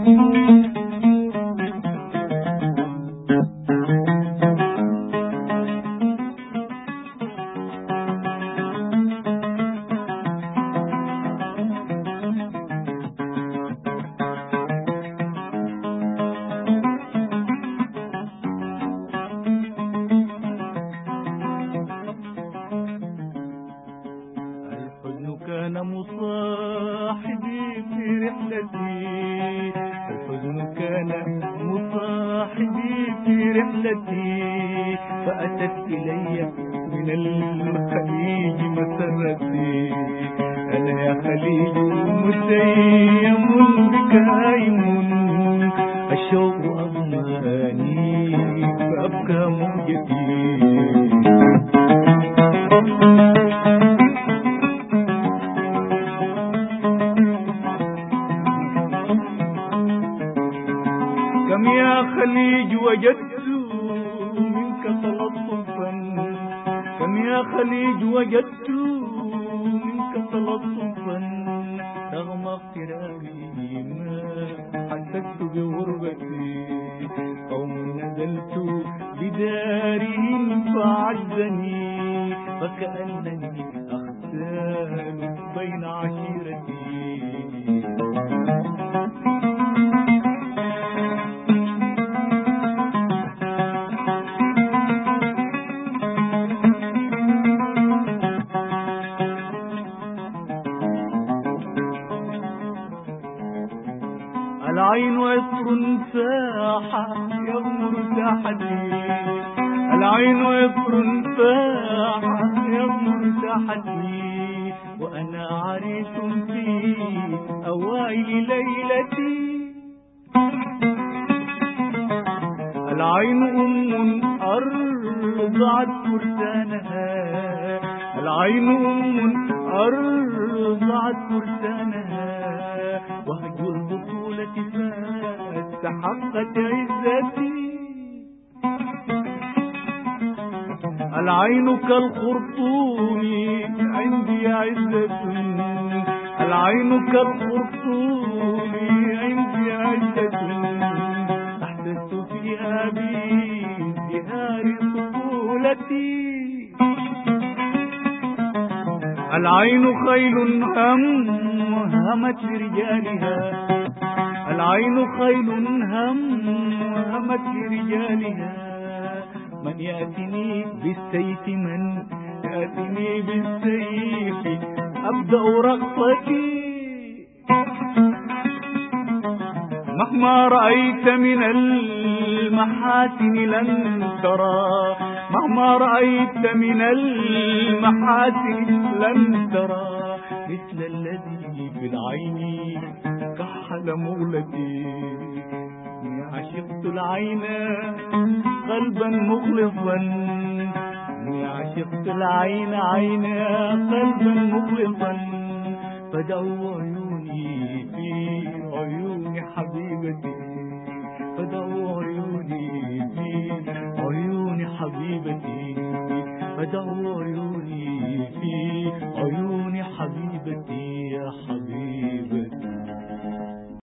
كان مصاحبي في رحلتي، الحزن كان مصاحبي في رحلتي، فأتت إلي من الخليج مسرتي. أنا يا خليج متيم بك هايم، الشوق أضماني فأبكى موجتي. كم يا خليج وجدت منك تلطفا، كم يا خليج وجدت منك تلطفا، رغم اغترابي ما حسست بغربتي. قوم نزلت بدارهم فعزني، فكأنني أختال بين عشيرتي. العين عطر فاح يغمر ساحتي، العين عطر فاح يغمر ساحتي، وأنا عريس في أوائل ليلتي. العين أرضعت فرسانها، العين أرضعت فرسانها، وهج البطولة فاستحقت عزتي. العين كالخرطوم عندي عزة، العين كالخرطوم عندي عزة، أحسست فيها بازدهار طفولتي. العين خيل همت لرجالها، العين خيل همت لرجالها، من يأتني بالسيف، من يأتني بالسيف أبدأ رقصتي. مهما رأيت من المحاسن لن ترى، مهما رأيت من المحاسن لن ترى، مثل الذي في العين كحل مغلتي. عشقت العين قلبا مخلصا، عشقت العين قلبا مخلصا، فدعوا عيوني في عيون حبيبتي، فدعوا عيوني في عيون حبيبتي، فدعوا عيوني في عيون حبيبتي يا حبيبتي.